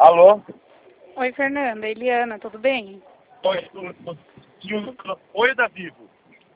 Alô? Oi, Fernanda. Eliana, tudo bem? Oi, oi, da Vivo.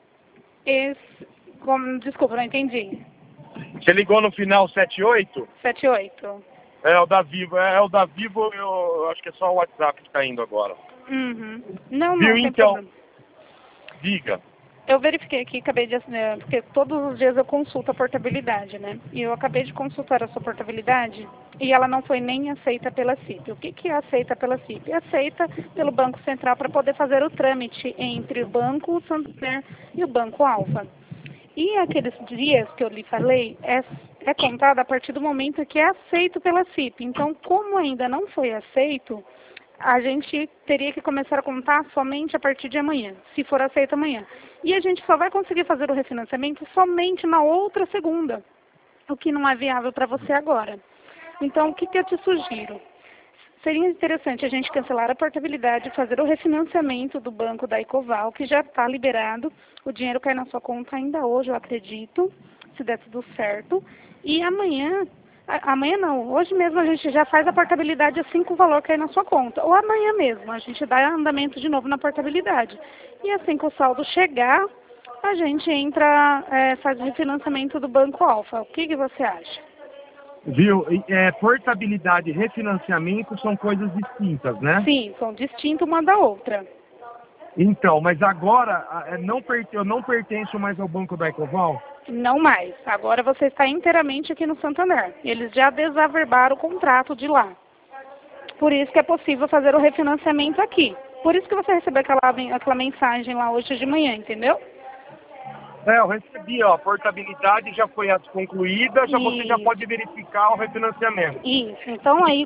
Desculpa, não entendi. Você ligou no final 78? 78. É o da Vivo. É o da Vivo, eu acho que é só o WhatsApp que tá indo agora. Uhum. Não, Viu, não tem então? problema. Diga. Eu verifiquei aqui, acabei de assinar, porque todos os dias eu consulto a portabilidade, né? E eu acabei de consultar a sua portabilidade e ela não foi nem aceita pela CIP. O que que é aceita pela CIP? É aceita pelo Banco Central para poder fazer o trâmite entre o Banco Santander e o Banco Alfa. E aqueles dias que eu lhe falei, é contado a partir do momento que é aceito pela CIP. Então, como ainda não foi aceito, a gente teria que começar a contar somente a partir de amanhã, se for aceito amanhã. E a gente só vai conseguir fazer o refinanciamento somente na outra segunda, o que não é viável para você agora. Então, o que eu te sugiro? Seria interessante a gente cancelar a portabilidade, fazer o refinanciamento do banco da Ecoval, que já está liberado. O dinheiro cai na sua conta ainda hoje, eu acredito, se der tudo certo. E amanhã não, hoje mesmo a gente já faz a portabilidade assim que o valor cair na sua conta. Ou amanhã mesmo, a gente dá andamento de novo na portabilidade. E assim que o saldo chegar, a gente faz o refinanciamento do Banco Alfa. O que você acha? Viu? Portabilidade e refinanciamento são coisas distintas, né? Sim, são distintos uma da outra. Então, mas agora eu não pertenço mais ao Banco da Ecoval? Não mais. Agora você está inteiramente aqui no Santander. Eles já desaverbaram o contrato de lá. Por isso que é possível fazer o refinanciamento aqui. Por isso que você recebeu aquela mensagem lá hoje de manhã, entendeu? Eu recebi, ó, a portabilidade já foi concluída, você já pode verificar o refinanciamento. Isso. Então aí...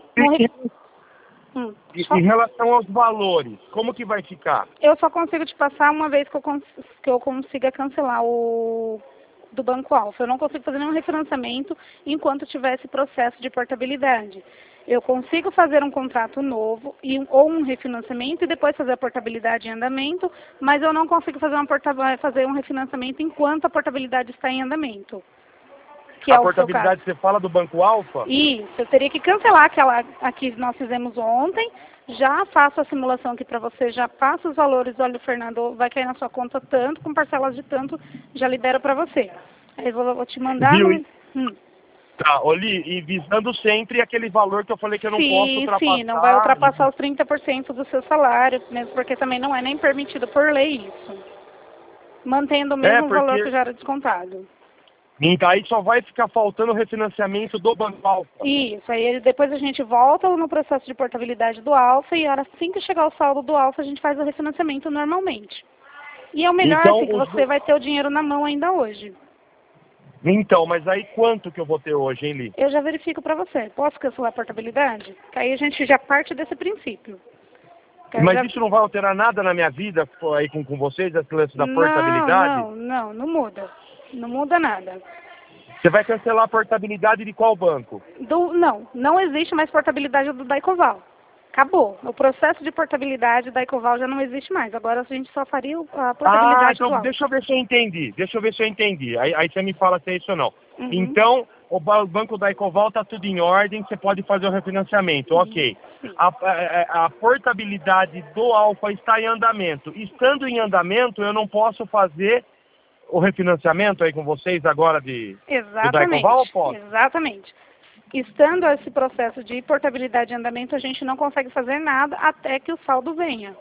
Em relação aos valores, como que vai ficar? Eu só consigo te passar uma vez que eu consiga cancelar o do Banco Alfa. Eu não consigo fazer nenhum refinanciamento enquanto tiver esse processo de portabilidade. Eu consigo fazer um contrato novo ou um refinanciamento e depois fazer a portabilidade em andamento, mas eu não consigo fazer um refinanciamento enquanto a portabilidade está em andamento. Que A é o seu caso. portabilidade, você fala do Banco Alfa? Isso, eu teria que cancelar aquela que nós fizemos ontem, já faço a simulação aqui para você, já passo os valores, olha, o Fernando, vai cair na sua conta tanto, com parcelas de tanto, já libero para você. Aí eu vou te mandar Viu? Tá, Oli, e visando sempre aquele valor que eu falei que eu não posso ultrapassar. Sim, não vai ultrapassar os 30% do seu salário, mesmo porque também não é nem permitido por lei isso. Mantendo o mesmo valor que já era descontado. Então aí só vai ficar faltando o refinanciamento do Banco Alfa. Isso, aí depois a gente volta no processo de portabilidade do Alfa e assim que chegar o saldo do Alfa a gente faz o refinanciamento normalmente. E é o melhor Então, assim, que você vai ter o dinheiro na mão ainda hoje. Então, mas aí quanto que eu vou ter hoje, hein, Li? Eu já verifico para você. Posso cancelar a portabilidade? Que aí a gente já parte desse princípio. Mas isso não vai alterar nada na minha vida aí com vocês, esse lance da portabilidade? Não muda. Não muda nada. Você vai cancelar a portabilidade de qual banco? Não existe mais portabilidade do Daicoval. Acabou. O processo de portabilidade da Ecoval já não existe mais. Agora a gente só faria a portabilidade então do deixa eu ver se eu entendi. Aí você me fala se é isso ou não. Uhum. Então, o banco da Ecoval está tudo em ordem, você pode fazer o refinanciamento, ok. A portabilidade do Alfa está em andamento. Estando em andamento, eu não posso fazer o refinanciamento aí com vocês agora do Daicoval ou posso? Exatamente. Estando esse processo de portabilidade em andamento, a gente não consegue fazer nada até que o saldo venha.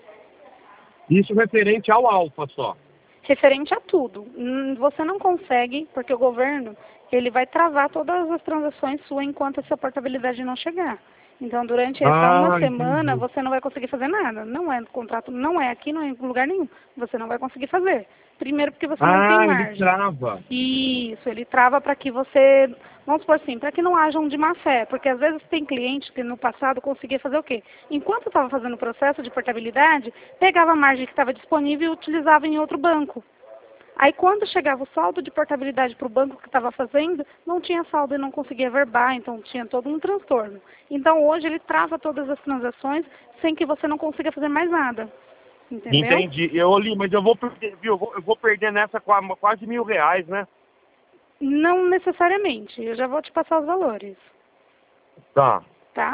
Isso referente ao Alfa só? Referente a tudo. Você não consegue, porque o governo ele vai travar todas as transações suas enquanto essa portabilidade não chegar. Então, durante essa uma semana, você não vai conseguir fazer nada. Não é no contrato, não é aqui, não é em lugar nenhum. Você não vai conseguir fazer. Primeiro porque você não tem margem. Ele trava. Isso, ele trava para que você, vamos supor assim, para que não haja um de má fé. Porque às vezes tem cliente que no passado conseguia fazer o quê? Enquanto estava fazendo o processo de portabilidade, pegava a margem que estava disponível e utilizava em outro banco. Aí quando chegava o saldo de portabilidade para o banco que estava fazendo, não tinha saldo e não conseguia verbar, então tinha todo um transtorno. Então hoje ele trava todas as transações sem que você não consiga fazer mais nada. Entendeu? Entendi. Mas eu vou perder, viu? Eu vou perder nessa quase R$1.000, né? Não necessariamente. Eu já vou te passar os valores. Tá. Tá?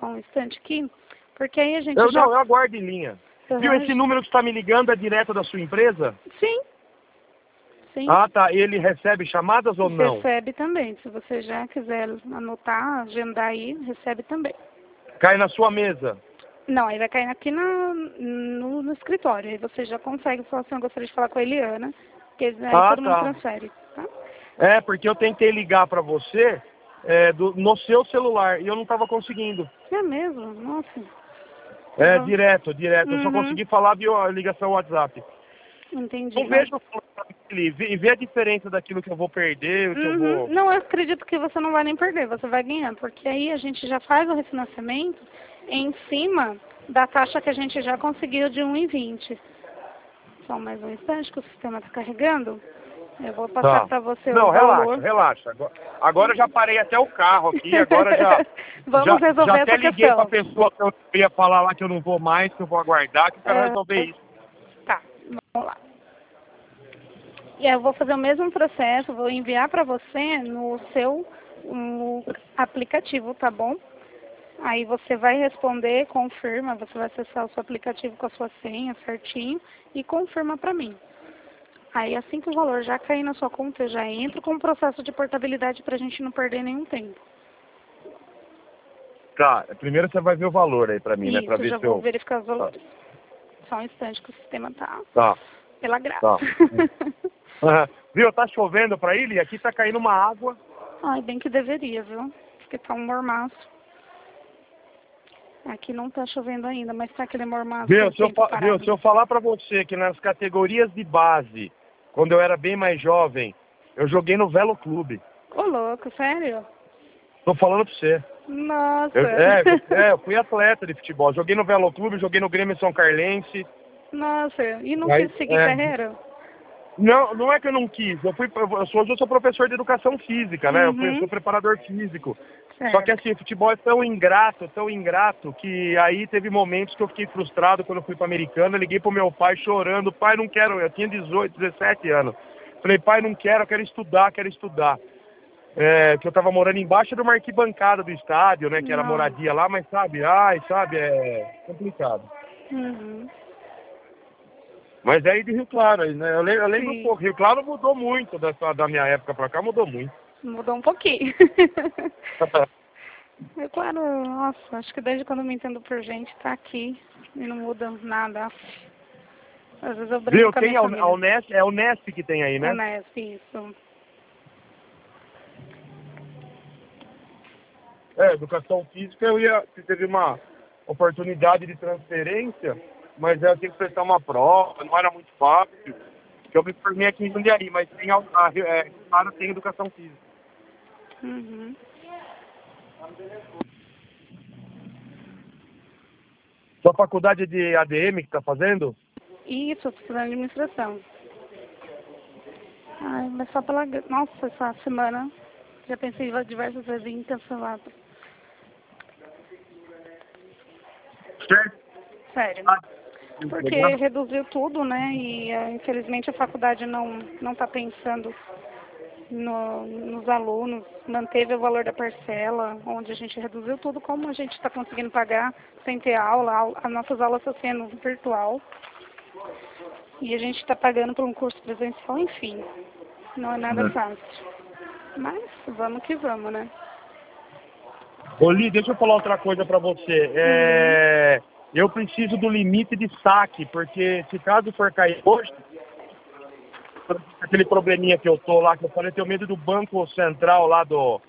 só um instante aqui, porque aí a gente Eu aguardo em linha. Uhum. Viu, esse número que está me ligando é direto da sua empresa? Sim. Sim. Ah, tá. E ele recebe chamadas ou não? Recebe também. Se você já quiser anotar, agendar aí, recebe também. Cai na sua mesa? Não, aí vai cair aqui no escritório. Aí você já consegue falar assim, eu gostaria de falar com a Eliana, porque aí todo mundo transfere, tá? É, porque eu tentei ligar para você no seu celular e eu não estava conseguindo. É mesmo? Nossa. É, direto. Eu só Uhum. consegui falar via ligação WhatsApp. Entendi. Não vejo e vê a diferença daquilo que eu vou perder, o que eu vou... Não, eu acredito que você não vai nem perder, você vai ganhar, porque aí a gente já faz o refinanciamento em cima da taxa que a gente já conseguiu de 1,20. Só mais um instante que o sistema está carregando. Eu vou passar para você o valor. Relaxa. Agora eu já parei até o carro aqui, agora já... Vamos resolver essa questão. Já até liguei para a pessoa que eu ia falar lá que eu não vou mais, que eu vou aguardar, que eu quero resolver isso. Tá, vamos lá. E eu vou fazer o mesmo processo, vou enviar para você no seu aplicativo, tá bom? Aí você vai responder, confirma, você vai acessar o seu aplicativo com a sua senha certinho e confirma para mim. Aí assim que o valor já cair na sua conta, eu já entro com o processo de portabilidade para a gente não perder nenhum tempo. Tá, primeiro você vai ver o valor aí para mim, isso, né? Pra ver já se vou verificar os valores. Só um instante que o sistema tá pela graça. Tá. Viu, tá chovendo pra ele e aqui tá caindo uma água. Ai, bem que deveria, viu? Porque tá um mormaço. Aqui não tá chovendo ainda, mas tá aquele mormaço. Viu, se eu falar pra você que nas categorias de base, quando eu era bem mais jovem, eu joguei no Velo Clube. Ô, louco, sério? Tô falando pra você. Nossa. Eu fui atleta de futebol. Joguei no Velo Clube, joguei no Grêmio São Carlense. Nossa, e não quis seguir carreira? Não é que eu não quis. Hoje eu sou professor de educação física, né? Eu sou preparador físico. Certo. Só que assim, o futebol é tão ingrato, que aí teve momentos que eu fiquei frustrado quando eu fui para Americana. Liguei pro meu pai chorando, pai, não quero, eu tinha 18, 17 anos. Falei, pai, não quero, eu quero estudar. Que eu tava morando embaixo de uma arquibancada do estádio, né? Que era moradia lá, mas sabe, é complicado. Mas aí de Rio Claro, né? Eu lembro um pouco. Rio Claro mudou muito da minha época pra cá, mudou muito. Mudou um pouquinho. É claro, nossa, acho que desde quando eu me entendo por gente, tá aqui e não muda nada. Às vezes eu brinco com a minha família. É o Nesp que tem aí, né? É o Nesp, isso. Educação física, teve uma oportunidade de transferência, mas eu tinha que prestar uma prova, não era muito fácil. Eu me formei aqui em Jundiaí, mas tem educação física. Sua faculdade de ADM que está fazendo? Isso, eu tô fazendo administração. Ai, mas só pela... Nossa, essa semana já pensei diversas vezes em cancelar. Sério. Porque reduziu tudo, né? E infelizmente a faculdade não está pensando nos alunos, manteve o valor da parcela, onde a gente reduziu tudo, como a gente está conseguindo pagar sem ter aula, as nossas aulas estão sendo virtual. E a gente está pagando por um curso presencial, enfim. Não é nada fácil. Mas vamos que vamos, né? Oli, deixa eu falar outra coisa para você. Eu preciso do limite de saque, porque se caso for cair hoje, aquele probleminha que eu tô lá, que eu falei, eu tenho medo do Banco Central lá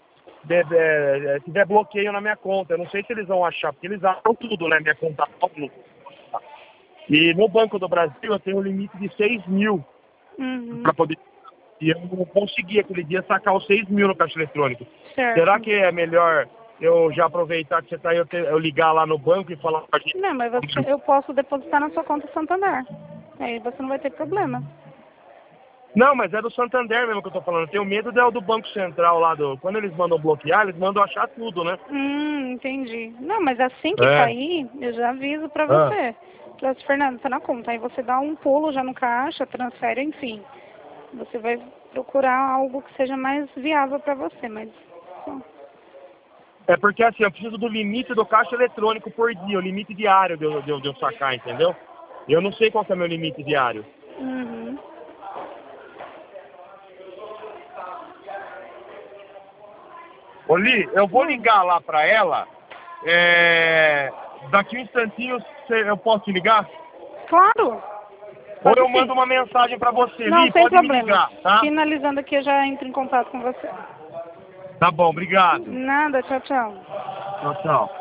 tiver bloqueio na minha conta. Eu não sei se eles vão achar, porque eles acham tudo, né? Minha conta. E no Banco do Brasil eu tenho um limite de 6 mil para poder... E eu não consegui aquele dia sacar os 6 mil no caixa eletrônico. Certo. Será que é melhor eu já aproveitar que você tá aí, eu ligar lá no banco e falar pra gente? Não, mas eu posso depositar na sua conta Santander. Aí você não vai ter problema. Não, mas é do Santander mesmo que eu tô falando. Eu tenho medo do Banco Central lá, quando eles mandam bloquear, eles mandam achar tudo, né? Entendi. Não, mas assim que cair, eu já aviso pra você. Fernando, tá na conta. Aí você dá um pulo já no caixa, transfere, enfim. Você vai procurar algo que seja mais viável pra você, mas... É porque assim, eu preciso do limite do caixa eletrônico por dia, o limite diário de eu sacar, entendeu? Eu não sei qual que é o meu limite diário. Uhum. Ô Li, eu vou ligar lá pra ela, daqui um instantinho eu posso te ligar? Claro. Ou Pode eu sim. mando uma mensagem pra você, Não, Li, sem pode me problema. ligar, tá? Finalizando aqui, eu já entro em contato com você. Tá bom, obrigado. Nada, tchau, tchau. Tchau, tchau.